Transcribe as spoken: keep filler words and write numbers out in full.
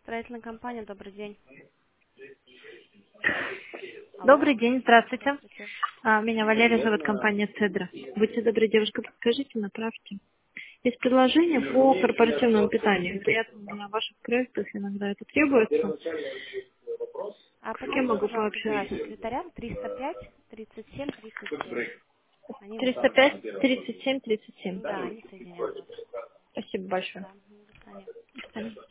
Строительная компания, добрый день. Алло, Добрый день, здравствуйте. здравствуйте. А, Меня Валерия зовут, компания «Цедра». Будьте добры, девушка, подскажите, направьте. Есть предложение по корпоративному питанию. Вероятно, на ваших проектах иногда это требуется. А Как я подскажите, могу пожалуйста, да, пообщаться? секретарям триста пять тридцать семь тридцать семь. Они вас триста соединят. пять тридцать семь тридцать семь. Да, они соединят вас. Спасибо большое. Да, мгм, до свидания. До свидания.